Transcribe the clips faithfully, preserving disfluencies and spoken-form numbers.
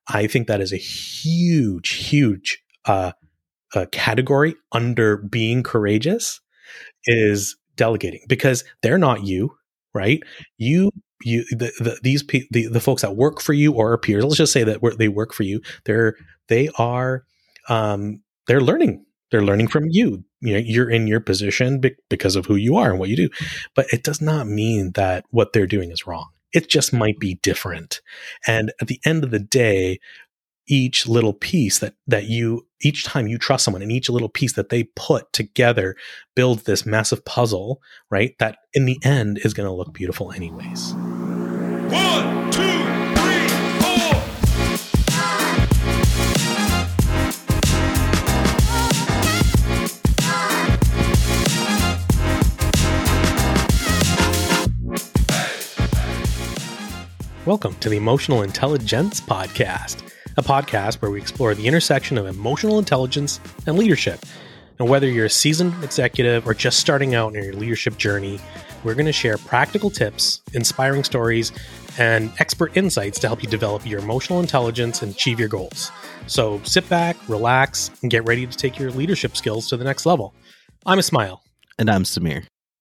I think that is a huge, huge uh, uh, category under being courageous is delegating, because they're not you, right? You, you, the, the these pe- the, the folks that work for you or are peers. Let's just say that we're, they work for you. They're they are um, they're learning. They're learning from you. You know, you're in your position be- because of who you are and what you do. But it does not mean that what they're doing is wrong. It just might be different. And at the end of the day, each little piece that that you each time you trust someone, and each little piece that they put together builds this massive puzzle, right? That in the end is going to look beautiful anyways. One, two, three, four. Welcome to the Emotional Intelligence Podcast, a podcast where we explore the intersection of emotional intelligence and leadership. And whether you're a seasoned executive or just starting out in your leadership journey, we're going to share practical tips, inspiring stories, and expert insights to help you develop your emotional intelligence and achieve your goals. So sit back, relax, and get ready to take your leadership skills to the next level. I'm Ismail. And I'm Samir.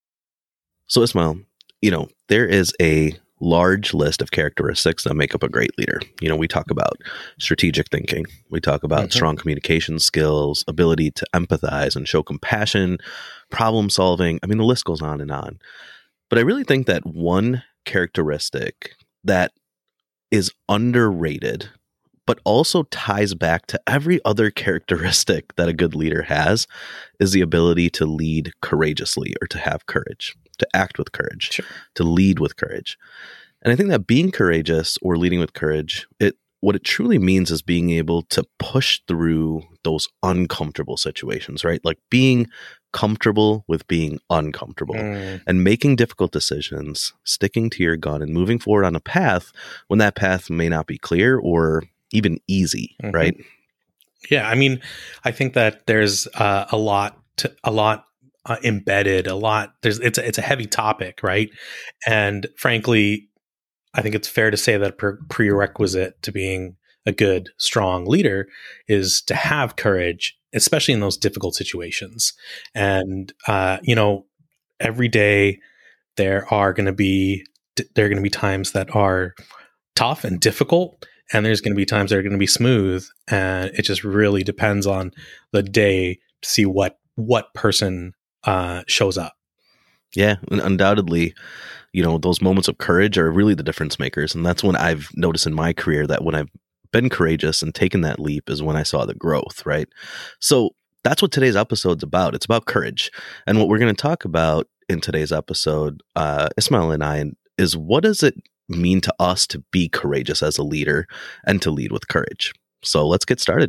So Ismail, you know, there is a large list of characteristics that make up a great leader. You know, we talk about strategic thinking. We talk about mm-hmm. strong communication skills, ability to empathize and show compassion, problem solving. I mean, the list goes on and on. But I really think that one characteristic that is underrated, but also ties back to every other characteristic that a good leader has, is the ability to lead courageously, or to have courage, to act with courage, Sure. to lead with courage. And I think that being courageous or leading with courage, it what it truly means is being able to push through those uncomfortable situations, right? Like being comfortable with being uncomfortable mm. and making difficult decisions, sticking to your gun and moving forward on a path when that path may not be clear or even easy, mm-hmm. right? Yeah, I mean, I think that there's uh, a lot, to, a lot uh, embedded, a lot. There's it's a, it's a heavy topic, right? And frankly, I think it's fair to say that a prerequisite to being a good, strong leader is to have courage, especially in those difficult situations. And uh, you know, every day there are going to be there are going to be times that are tough and difficult. And there's going to be times that are going to be smooth, and it just really depends on the day to see what what person uh, shows up. Yeah, and undoubtedly, you know, those moments of courage are really the difference makers, and that's when I've noticed in my career that when I've been courageous and taken that leap is when I saw the growth. Right, so that's what today's episode's about. It's about courage, and what we're going to talk about in today's episode, uh, Ismail and I, is what does it mean to us to be courageous as a leader and to lead with courage. So let's get started.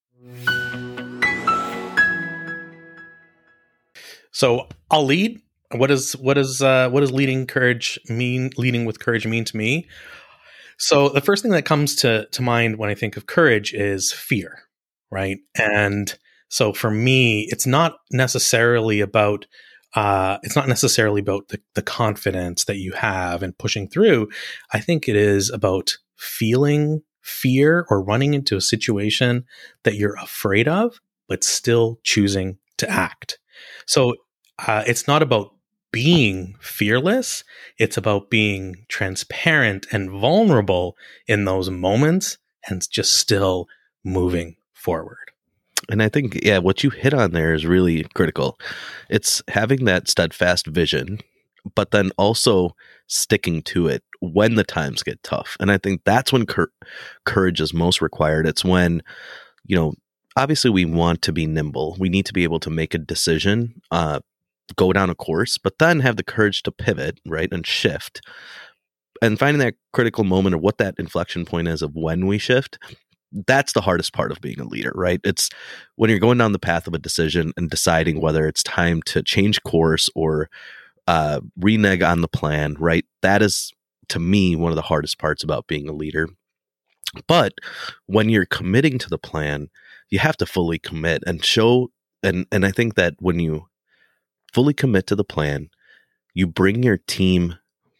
So I'll lead. What does what does uh, what does leading courage mean? Leading with courage mean to me? So the first thing that comes to to mind when I think of courage is fear, right? And so for me, it's not necessarily about Uh, it's not necessarily about the, the confidence that you have and pushing through. I think it is about feeling fear or running into a situation that you're afraid of, but still choosing to act. So uh, it's not about being fearless. It's about being transparent and vulnerable in those moments and just still moving forward. And I think, yeah, what you hit on there is really critical. It's having that steadfast vision, but then also sticking to it when the times get tough. And I think that's when cur- courage is most required. It's when, you know, obviously we want to be nimble. We need to be able to make a decision, uh, go down a course, but then have the courage to pivot, right, and shift. And finding that critical moment of what that inflection point is of when we shift. That's the hardest part of being a leader, right? It's when you're going down the path of a decision and deciding whether it's time to change course or uh, renege on the plan, right? That is, to me, one of the hardest parts about being a leader. But when you're committing to the plan, you have to fully commit and show, and, and I think that when you fully commit to the plan, you bring your team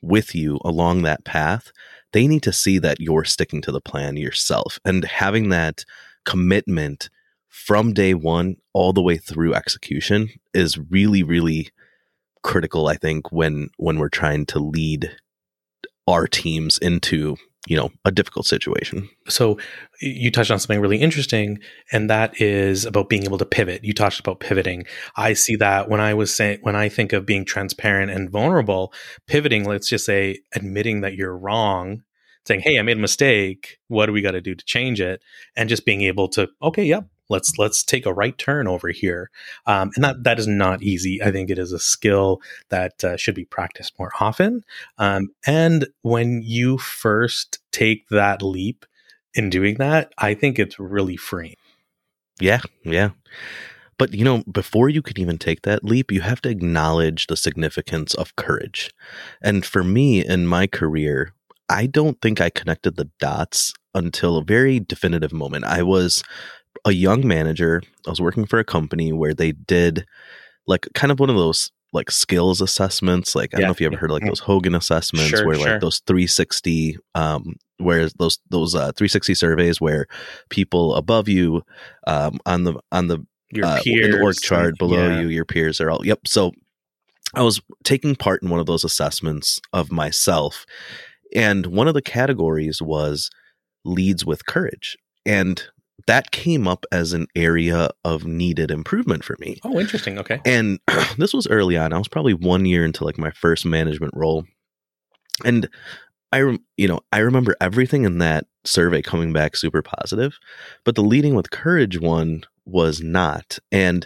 with you along that path, they need to see that you're sticking to the plan yourself, and having that commitment from day one all the way through execution is really, really critical, I think, when when we're trying to lead our teams into, you know, a difficult situation. So you touched on something really interesting, and that is about being able to pivot. You touched about pivoting. I see that when I was saying, when I think of being transparent and vulnerable, pivoting, let's just say admitting that you're wrong, saying, hey, I made a mistake. What do we got to do to change it? And just being able to, okay, yep, let's let's take a right turn over here. Um, and that that is not easy. I think it is a skill that uh, should be practiced more often. Um, and when you first take that leap in doing that, I think it's really freeing. Yeah, yeah. But, you know, before you can even take that leap, you have to acknowledge the significance of courage. And for me, in my career, I don't think I connected the dots until a very definitive moment. I was a young manager. I was working for a company where they did like kind of one of those like skills assessments. Like, I Yeah, don't know if you ever yeah, heard of like yeah. those Hogan assessments, Sure, where sure. like those three sixty, um, where those those uh, three sixty surveys where people above you, um, on the on the Your uh, peers, in the org chart and- below yeah. you, your peers are all yep. So I was taking part in one of those assessments of myself, and one of the categories was leads with courage, and that came up as an area of needed improvement for me. Oh, interesting. Okay. And this was early on. I was probably one year into like my first management role. And I, rem- you know, I remember everything in that survey coming back super positive, but the leading with courage one was not. And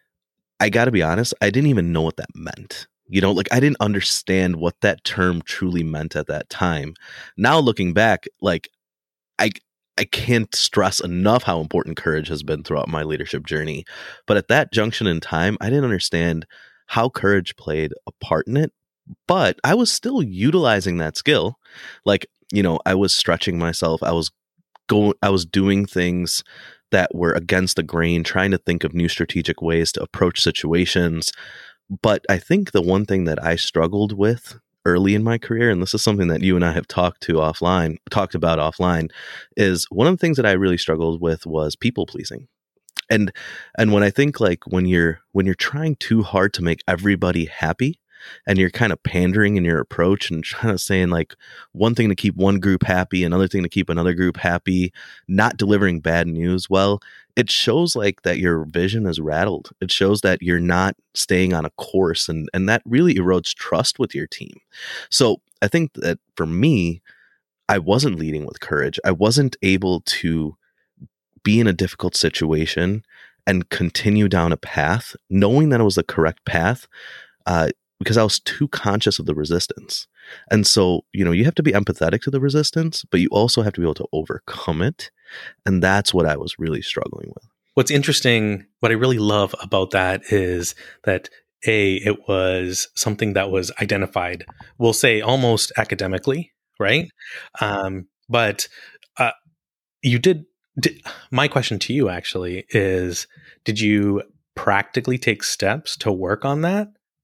I got to be honest, I didn't even know what that meant. You know, like I didn't understand what that term truly meant at that time. Now looking back, like I, I can't stress enough how important courage has been throughout my leadership journey. But at that junction in time, I didn't understand how courage played a part in it. But I was still utilizing that skill. Like, you know, I was stretching myself. I was going, I was doing things that were against the grain, trying to think of new strategic ways to approach situations. But I think the one thing that I struggled with early in my career, and this is something that you and I have talked to offline, talked about offline, is one of the things that I really struggled with was people pleasing. And and when I think like when you're when you're trying too hard to make everybody happy, and you're kind of pandering in your approach and trying to saying like one thing to keep one group happy, another thing to keep another group happy, not delivering bad news, well, it shows like that your vision is rattled. It shows that you're not staying on a course, and, and that really erodes trust with your team. So I think that for me, I wasn't leading with courage. I wasn't able to be in a difficult situation and continue down a path, knowing that it was the correct path, uh, because I was too conscious of the resistance. And so, you know, you have to be empathetic to the resistance, but you also have to be able to overcome it. And that's what I was really struggling with. What's interesting, what I really love about that is that A, it was something that was identified, we'll say almost academically, right? Um, but uh, you did, did, my question to you actually is, did you practically take steps to work on that?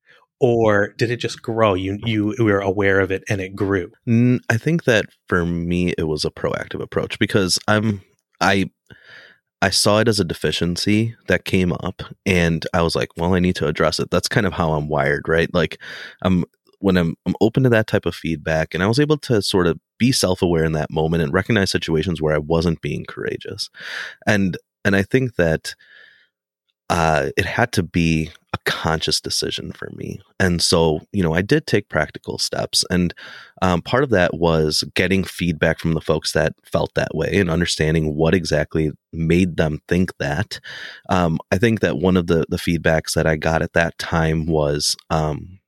Or did it just grow? You you were aware of it and it grew. Mm, I think that for me, it was a proactive approach because I'm I I saw it as a deficiency that came up, and I was like, well, I need to address it. That's kind of how I'm wired, right? Like, I'm when I'm I'm open to that type of feedback, and I was able to sort of be self-aware in that moment and recognize situations where I wasn't being courageous, and and I think that uh, it had to be a conscious decision for me. And so, you know, I did take practical steps. And um, part of that was getting feedback from the folks that felt that way and understanding what exactly made them think that. Um, I think that one of the, the feedbacks that I got at that time was um,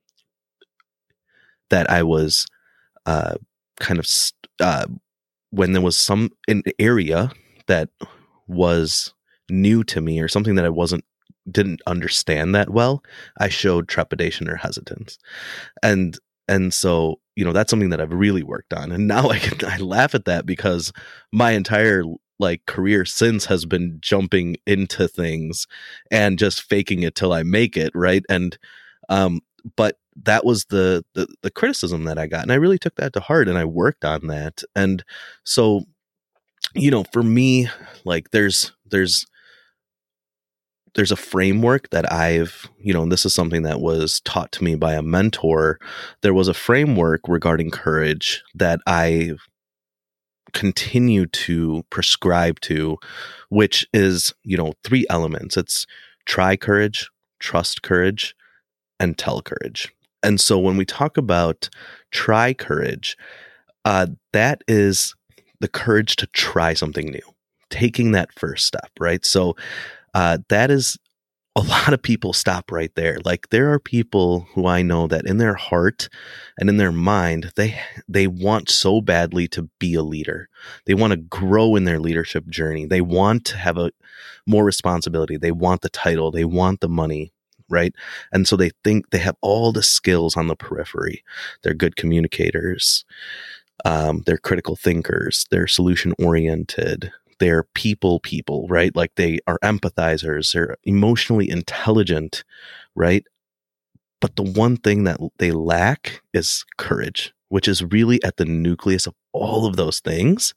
that I was uh, kind of, uh, when there was some an area that was new to me or something that I wasn't didn't understand that well, I showed trepidation or hesitance. And and so, you know, that's something that I've really worked on. And now I can I laugh at that because my entire like career since has been jumping into things and just faking it till I make it, right? And um but that was the, the the criticism that I got, and I really took that to heart, and I worked on that. And so, you know, for me, like there's there's there's a framework that I've, you know, and this is something that was taught to me by a mentor. There was a framework regarding courage that I continue to prescribe to, which is, you know, three elements. It's try courage, trust courage, and tell courage. And so when we talk about try courage, uh, that is the courage to try something new, taking that first step, right? So uh, that is, a lot of people stop right there. Like there are people who I know that in their heart and in their mind, they they want so badly to be a leader. They want to grow in their leadership journey. They want to have a more responsibility. They want the title. They want the money, right? And so they think they have all the skills on the periphery. They're good communicators. Um, they're critical thinkers. They're solution oriented. They're people people, right? Like they are empathizers. They're emotionally intelligent, right? But the one thing that they lack is courage, which is really at the nucleus of all of those things.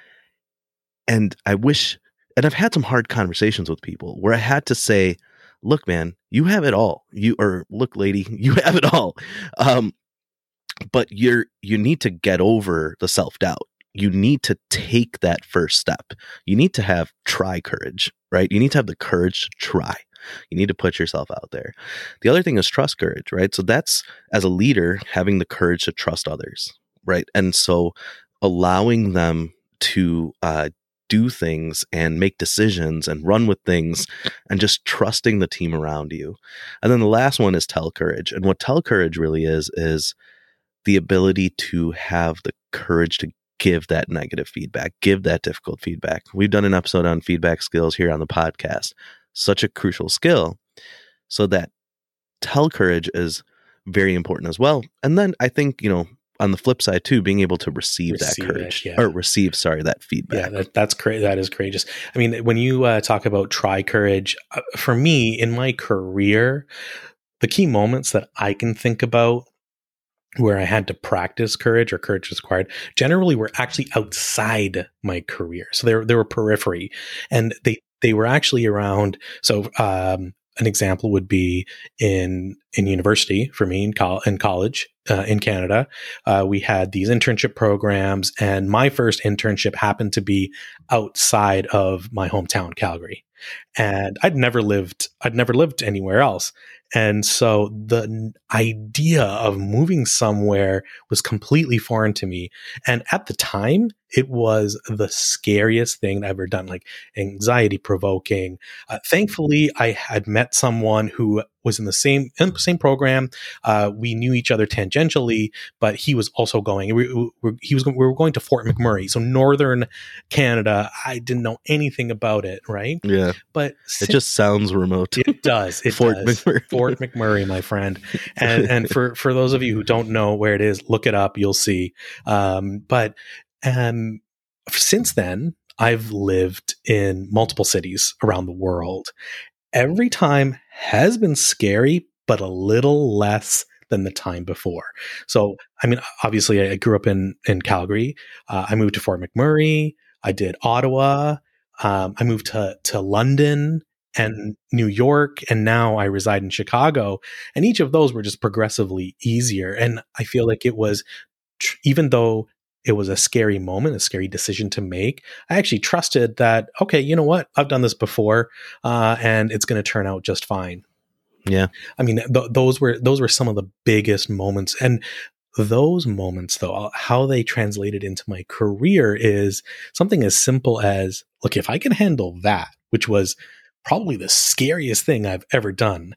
And I wish, and I've had some hard conversations with people where I had to say, look, man, you have it all. You, or look, lady, you have it all. Um, but you're, you need to get over the self-doubt. You need to take that first step. You need to have try courage, right? You need to have the courage to try. You need to put yourself out there. The other thing is trust courage, right? So that's, as a leader, having the courage to trust others, right? And so allowing them to uh, do things and make decisions and run with things and just trusting the team around you. And then the last one is tell courage. And what tell courage really is, is the ability to have the courage to give that negative feedback, give that difficult feedback. We've done an episode on feedback skills here on the podcast. Such a crucial skill. So that tell courage is very important as well. And then I think, you know, on the flip side too, being able to receive, receive that courage it, yeah. or receive, sorry, that feedback. Yeah, that, that's great. That is courageous. I mean, when you uh, talk about try courage, uh, for me in my career, the key moments that I can think about where I had to practice courage or courage was required generally were actually outside my career. So they were, they were periphery, and they, they were actually around. So, um, an example would be in, in university for me in, col- in college, uh, in Canada, uh, we had these internship programs, and my first internship happened to be outside of my hometown, Calgary. And I'd never lived, I'd never lived anywhere else. And so the idea of moving somewhere was completely foreign to me. And at the time, it was the scariest thing I've ever done, like anxiety provoking. Uh, thankfully, I had met someone who was in the same in the same program. Uh, we knew each other tangentially, but he was also going. We, we, he was. We were going to Fort McMurray, so northern Canada. I didn't know anything about it, right? Yeah, but it just sounds remote. It does. It Fort does. McMurray. Fort McMurray, my friend. And and for for those of you who don't know where it is, look it up. You'll see. Um, but um, since then, I've lived in multiple cities around the world. Every time has been scary, but a little less than the time before. So, I mean, obviously, I grew up in in Calgary. Uh, I moved to Fort McMurray. I did Ottawa. Um, I moved to to London and New York, and now I reside in Chicago. And each of those were just progressively easier. And I feel like it was, tr- even though it was a scary moment, a scary decision to make, I actually trusted that, okay, you know what? I've done this before, uh, and it's going to turn out just fine. Yeah. I mean, th- those were, those were some of the biggest moments. And those moments, though, how they translated into my career is something as simple as, look, if I can handle that, which was probably the scariest thing I've ever done,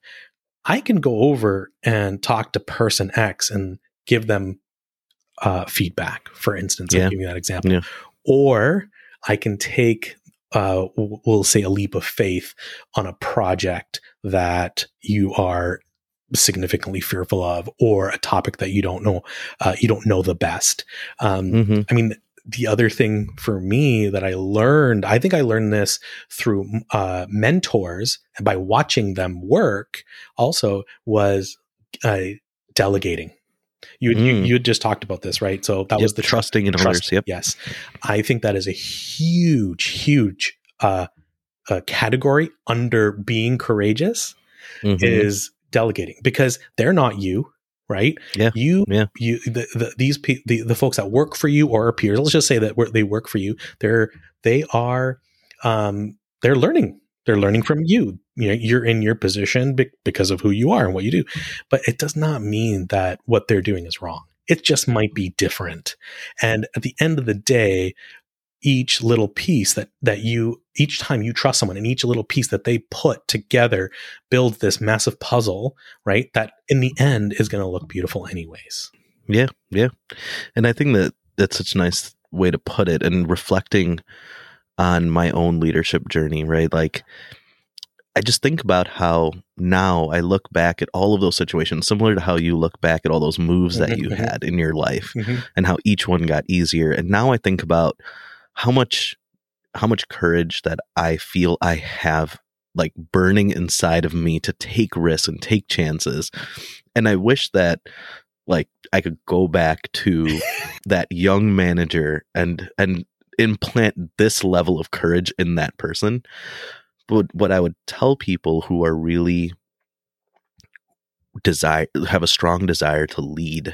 I can go over and talk to person X and give them Uh, feedback, for instance. Yeah. I'll give you that example. Yeah. Or I can take, uh, we'll say, a leap of faith on a project that you are significantly fearful of, or a topic that you don't know, uh, you don't know the best. Um, Mm-hmm. I mean, the other thing for me that I learned, I think I learned this through uh, mentors and by watching them work also, was uh, delegating. You, Mm. you you had just talked about this, right? So that Yep, was the trusting in trust. others. Yep. Yes, I think that is a huge, huge uh, uh, category under being courageous Mhm. is delegating, because they're not you, right? Yeah. You, Yeah. you, the, the these pe- the the folks that work for you or are peers. Let's just say that we're, they work for you. They're they are um, they're learning. They're learning from you. You know, you're in your position be- because of who you are and what you do. But it does not mean that what they're doing is wrong. It just might be different. And at the end of the day, each little piece that that you each time you trust someone, and each little piece that they put together builds this massive puzzle, right? That in the end is going to look beautiful anyways. Yeah. Yeah. And I think that that's such a nice way to put it, and reflecting on my own leadership journey, right? Like, I just think about how now I look back at all of those situations, similar to how you look back at all those moves that you Mhm. had in your life, Mhm. and how each one got easier. And now I think about how much, how much courage that I feel I have, like, burning inside of me to take risks and take chances. And I wish that, like, I could go back to that young manager and, and implant this level of courage in that person. But what I would tell people who are really desire, have a strong desire to lead,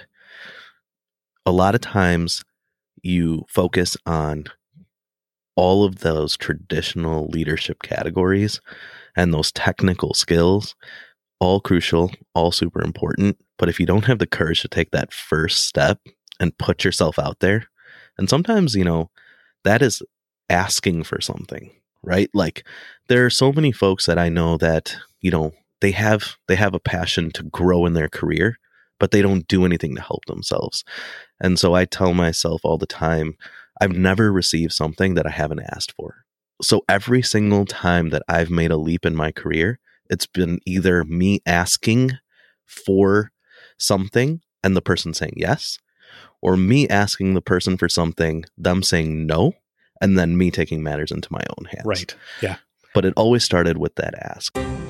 a lot of times you focus on all of those traditional leadership categories and those technical skills, all crucial, all super important. But if you don't have the courage to take that first step and put yourself out there, and sometimes, you know, that is asking for something, right? Like, there are so many folks that I know that, you know, they have they have a passion to grow in their career, but they don't do anything to help themselves. And so I tell myself all the time, I've never received something that I haven't asked for. So every single time that I've made a leap in my career, it's been either me asking for something and the person saying yes, or me asking the person for something, them saying no, and then me taking matters into my own hands. Right. Yeah. But it always started with that ask.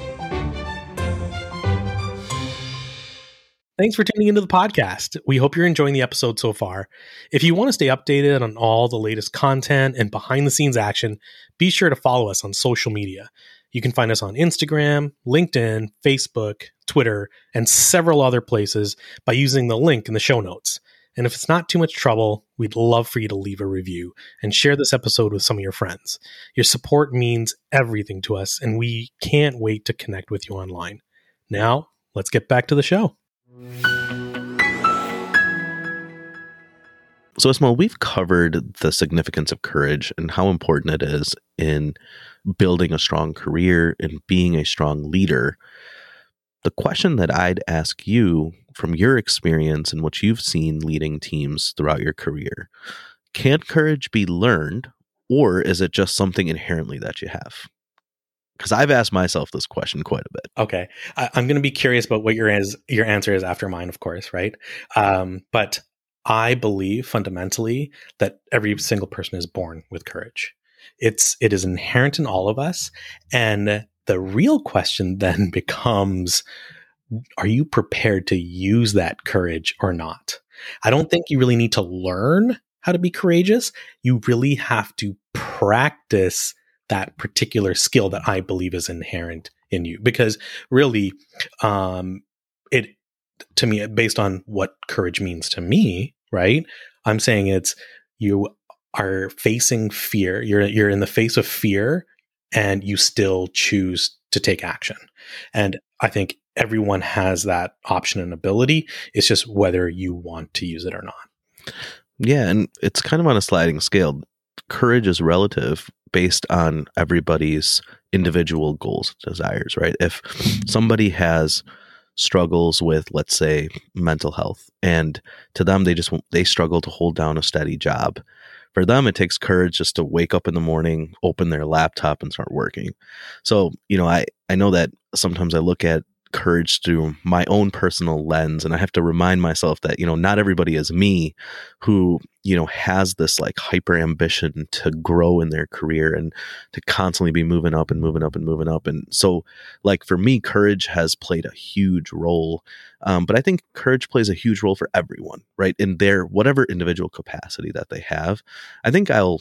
Thanks for tuning into the podcast. We hope you're enjoying the episode so far. If you want to stay updated on all the latest content and behind the scenes action, be sure to follow us on social media. You can find us on Instagram, LinkedIn, Facebook, Twitter, and several other places by using the link in the show notes. And if it's not too much trouble, we'd love for you to leave a review and share this episode with some of your friends. Your support means everything to us, and we can't wait to connect with you online. Now, let's get back to the show. So, Ismail, we've covered the significance of courage and how important it is in building a strong career and being a strong leader. The question that I'd ask you, from your experience and what you've seen leading teams throughout your career, can courage be learned, or is it just something inherently that you have? Because I've asked myself this question quite a bit. Okay. I, I'm going to be curious about what your, is, your answer is after mine, of course, right? Um, but I believe fundamentally that every single person is born with courage. It's, it is inherent in all of us. And the real question then becomes, are you prepared to use that courage or not? I don't think you really need to learn how to be courageous. You really have to practice that particular skill that I believe is inherent in you. Because really, um, it, to me, based on what courage means to me, right? I'm saying it's, you are facing fear. You're, you're in the face of fear and you still choose to take action. And I think everyone has that option and ability. It's just whether you want to use it or not. Yeah, and it's kind of on a sliding scale. Courage is relative based on everybody's individual goals, desires, right? If somebody has struggles with, let's say, mental health, and to them, they just, they struggle to hold down a steady job. For them, it takes courage just to wake up in the morning, open their laptop, and start working. So, you know, I, I know that sometimes I look at courage through my own personal lens. And I have to remind myself that, you know, not everybody is me who, you know, has this like hyper ambition to grow in their career and to constantly be moving up and moving up and moving up. And so like for me, courage has played a huge role. Um, but I think courage plays a huge role for everyone, right? In their whatever individual capacity that they have. I think I'll,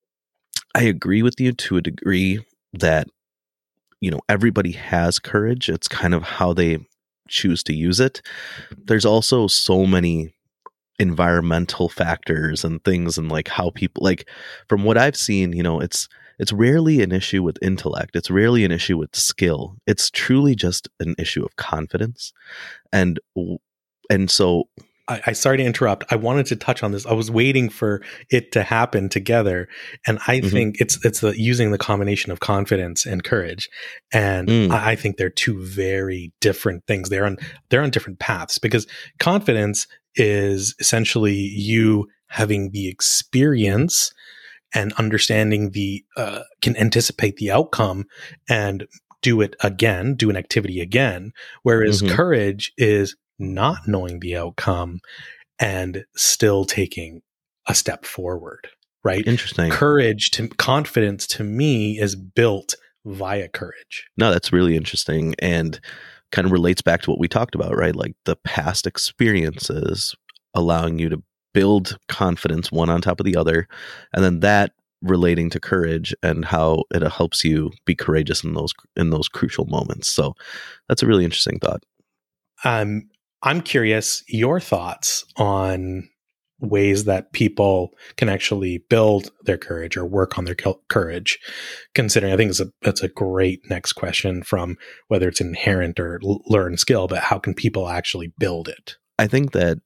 I agree with you to a degree that, you know, everybody has courage. It's kind of how they choose to use it. There's also so many environmental factors and things, and like how people, like from what I've seen, you know, it's it's rarely an issue with intellect. It's rarely an issue with skill. It's truly just an issue of confidence. And and so I, I sorry to interrupt. I wanted to touch on this. I was waiting for it to happen together, and I mm-hmm. think it's it's the using the combination of confidence and courage, and mm. I, I think they're two very different things. They're on they're on different paths, because confidence is essentially you having the experience and understanding the uh, can anticipate the outcome and do it again, do an activity again. Whereas mm-hmm. courage is not knowing the outcome and still taking a step forward, right? Interesting. Courage to confidence to me is built via courage. No, that's really interesting, and kind of relates back to what we talked about, right? Like the past experiences allowing you to build confidence one on top of the other, and then that relating to courage and how it helps you be courageous in those in those crucial moments. So that's a really interesting thought. Um I'm curious your thoughts on ways that people can actually build their courage or work on their courage, considering I think it's a, it's a great next question from whether it's inherent or learned skill, but how can people actually build it? I think that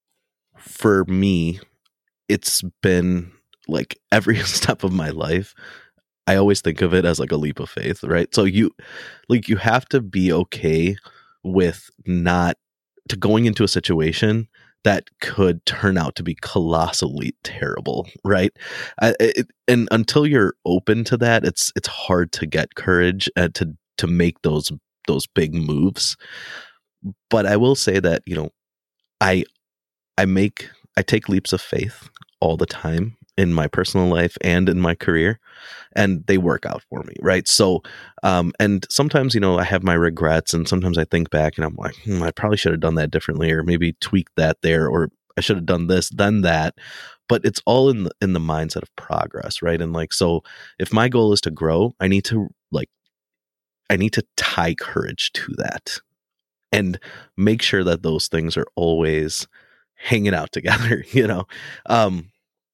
for me, it's been like every step of my life, I always think of it as like a leap of faith, right? So you like you have to be okay with not to going into a situation that could turn out to be colossally terrible, right? I, it, and until you're open to that, it's it's hard to get courage uh, to to make those those big moves. But I will say that, you know, I I make I take leaps of faith all the time in my personal life and in my career, and they work out for me, right? So, um, and sometimes, you know, I have my regrets, and sometimes I think back and I'm like, hmm, I probably should have done that differently, or maybe tweak that there, or I should have done this, done that. But it's all in the, in the mindset of progress, right? And like, so if my goal is to grow, I need to like, I need to tie courage to that and make sure that those things are always hanging out together, you know? Um,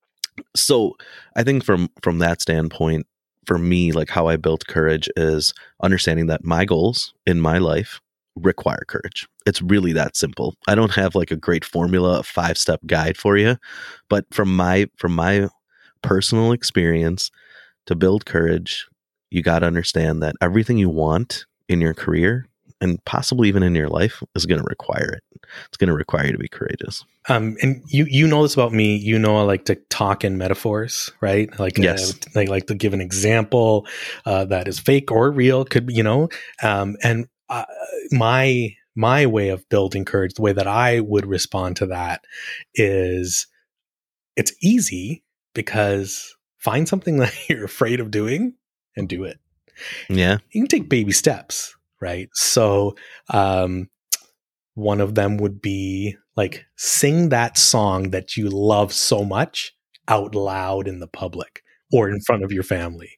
So I think from from that standpoint, for me, like how I built courage is understanding that my goals in my life require courage. It's really that simple. I don't have like a great formula, a five-step guide for you, but from my from my personal experience, to build courage, you got to understand that everything you want in your career and possibly even in your life is going to require it. It's going to require you to be courageous. Um, and you, you know this about me. You know I like to talk in metaphors, right? Like, yes. uh, I like to give an example uh, that is fake or real. Could be, you know. Um, and uh, my my way of building courage, the way that I would respond to that, is it's easy because find something that you're afraid of doing and do it. Yeah, you can take baby steps. Right. So um, one of them would be like sing that song that you love so much out loud in the public or in front of your family,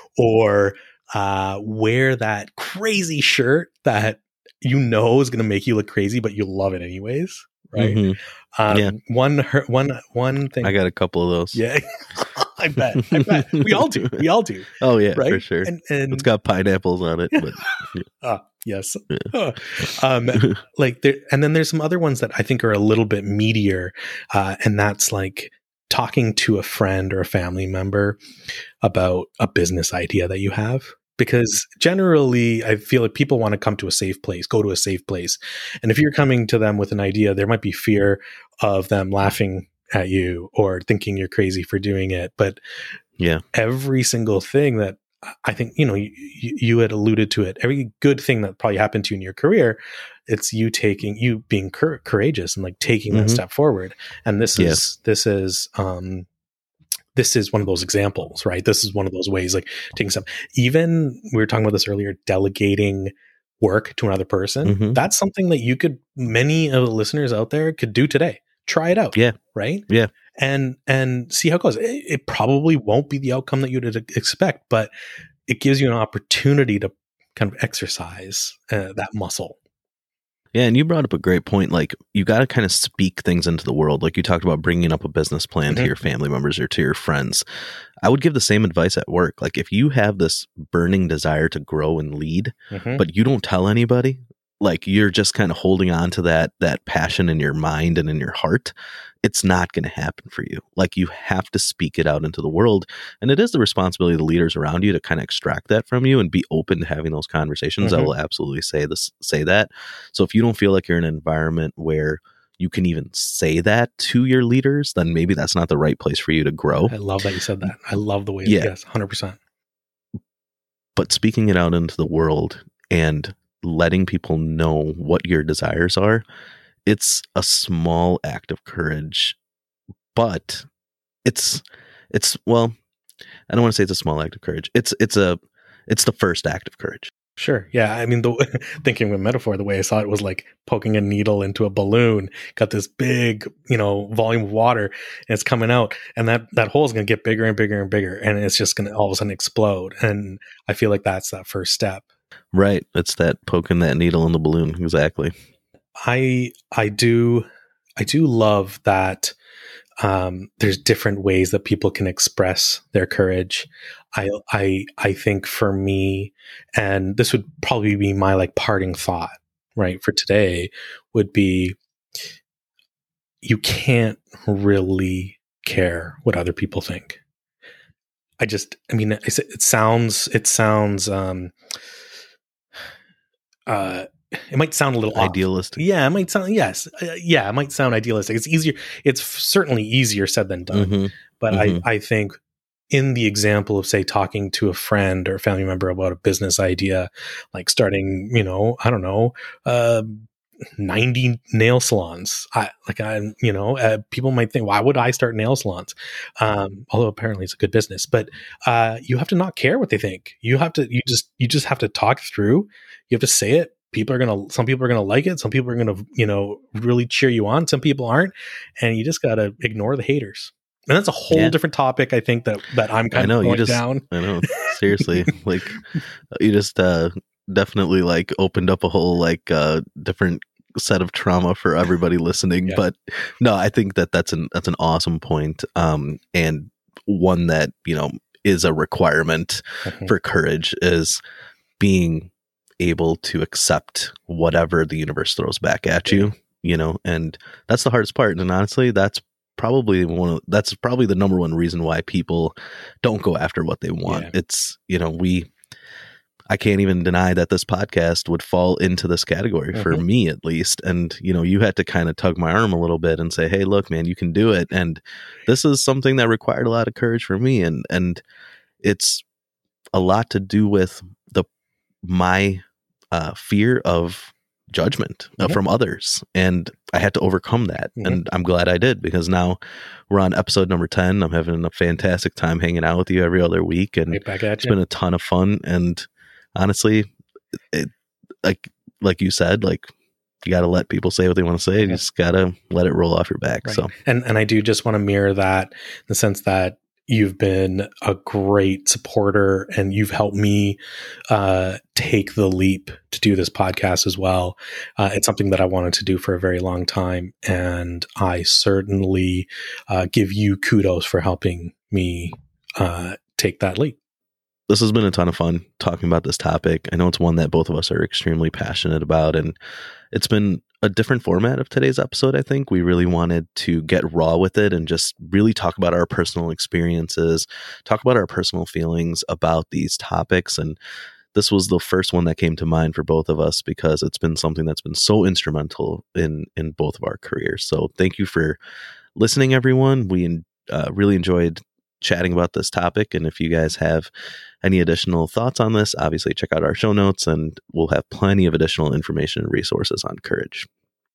or uh, wear that crazy shirt that you know is going to make you look crazy, but you love it anyways. Right. Mm-hmm. Um, yeah. One, one, one thing. I got a couple of those. Yeah. I bet. I bet. We all do. We all do. Oh, yeah, right? for sure. And, and it's got pineapples on it. But yeah. ah, yes. Yeah. um, like there, and then there's some other ones that I think are a little bit meatier. Uh, and that's like talking to a friend or a family member about a business idea that you have. Because generally, I feel like people want to come to a safe place, go to a safe place. And if you're coming to them with an idea, there might be fear of them laughing at you or thinking you're crazy for doing it. But yeah, every single thing that I think, you know, you, you had alluded to it. Every good thing that probably happened to you in your career, it's you taking, you being cur- courageous and like taking mm-hmm. that step forward. And this yes. is, this is, um, this is one of those examples, right? This is one of those ways, like taking stuff. Even we were talking about this earlier, delegating work to another person. Mm-hmm. That's something that you could, many of the listeners out there could do today. Try it out. Yeah. Right. Yeah. And, and see how it goes. It, it probably won't be the outcome that you'd expect, but it gives you an opportunity to kind of exercise uh, that muscle. Yeah, and you brought up a great point. Like, you got to kind of speak things into the world. Like you talked about bringing up a business plan mm-hmm. to your family members or to your friends. I would give the same advice at work. Like, if you have this burning desire to grow and lead, mm-hmm. but you don't tell anybody, like you're just kind of holding on to that that passion in your mind and in your heart, it's not going to happen for you. Like, you have to speak it out into the world. And it is the responsibility of the leaders around you to kind of extract that from you and be open to having those conversations. Mm-hmm. I will absolutely say this, say that. So if you don't feel like you're in an environment where you can even say that to your leaders, then maybe that's not the right place for you to grow. I love that you said that. I love the way, yeah. yes, one hundred percent. But speaking it out into the world and letting people know what your desires are, it's a small act of courage, but it's, it's, well, I don't want to say it's a small act of courage. It's, it's a, it's the first act of courage. Sure. Yeah. I mean, the thinking of a metaphor, the way I saw it was like poking a needle into a balloon, got this big, you know, volume of water, and it's coming out, and that, that hole is going to get bigger and bigger and bigger, and it's just going to all of a sudden explode. And I feel like that's that first step. Right. It's that poking that needle in the balloon. Exactly. I, I do, I do love that. Um, there's different ways that people can express their courage. I, I, I think for me, and this would probably be my like parting thought, right, for today, would be, you can't really care what other people think. I just, I mean, it, it sounds, it sounds, um, uh, it might sound a little idealistic. Off. Yeah, it might sound, yes. Uh, yeah, it might sound idealistic. It's easier. It's f- certainly easier said than done. Mm-hmm. But mm-hmm. I, I think in the example of, say, talking to a friend or a family member about a business idea, like starting, you know, I don't know, uh, ninety nail salons. I like, I, you know, uh, people might think, why would I start nail salons? Um, although apparently it's a good business, but uh, you have to not care what they think. You have to, you just, you just have to talk through. You have to say it. People are going to, some people are going to like it. Some people are going to, you know, really cheer you on. Some people aren't. And you just got to ignore the haters. And that's a whole yeah. different topic, I think, that, that I'm kind I know, of going you just, down. I know. Seriously. like you just uh, definitely like opened up a whole like uh, different set of trauma for everybody listening. Yeah. But no, I think that that's an, that's an awesome point. Um, and one that, you know, is a requirement mm-hmm. for courage is being able to accept whatever the universe throws back at yeah. you, you know, and that's the hardest part. And honestly, that's probably one of, that's probably the number one reason why people don't go after what they want. Yeah. It's, you know, we, I can't even deny that this podcast would fall into this category mm-hmm. for me, at least. And, you know, you had to kind of tug my arm a little bit and say, hey, look, man, you can do it. And this is something that required a lot of courage for me. And, and it's a lot to do with the, my uh, fear of judgment uh, mm-hmm. from others. And I had to overcome that. Mm-hmm. And I'm glad I did, because now we're on episode number ten. I'm having a fantastic time hanging out with you every other week. And right back at it's you. been a ton of fun. And honestly, it, like, like you said, like, you got to let people say what they want to say. You just got to let it roll off your back. Right. So, and, and I do just want to mirror that in the sense that you've been a great supporter and you've helped me uh, take the leap to do this podcast as well. Uh, it's something that I wanted to do for a very long time. And I certainly uh, give you kudos for helping me uh, take that leap. This has been a ton of fun talking about this topic. I know it's one that both of us are extremely passionate about, and it's been a different format of today's episode. I think we really wanted to get raw with it and just really talk about our personal experiences, talk about our personal feelings about these topics. And this was the first one that came to mind for both of us because it's been something that's been so instrumental in, in both of our careers. So thank you for listening, everyone. We uh, really enjoyed chatting about this topic. And if you guys have any additional thoughts on this, obviously check out our show notes, and we'll have plenty of additional information and resources on courage.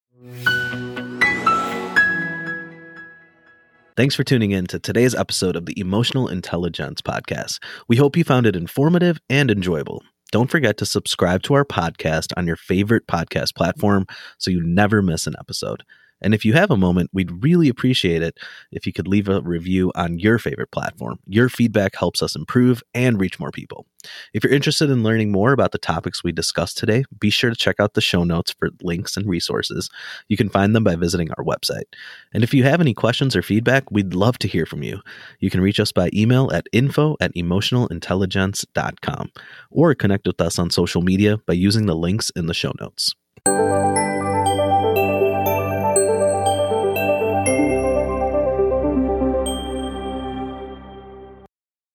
Thanks for tuning in to today's episode of the Emotional Intelligence Podcast. We hope you found it informative and enjoyable. Don't forget to subscribe to our podcast on your favorite podcast platform so you never miss an episode. And if you have a moment, we'd really appreciate it if you could leave a review on your favorite platform. Your feedback helps us improve and reach more people. If you're interested in learning more about the topics we discussed today, be sure to check out the show notes for links and resources. You can find them by visiting our website. And if you have any questions or feedback, we'd love to hear from you. You can reach us by email at info at emotional intelligence dot com or connect with us on social media by using the links in the show notes.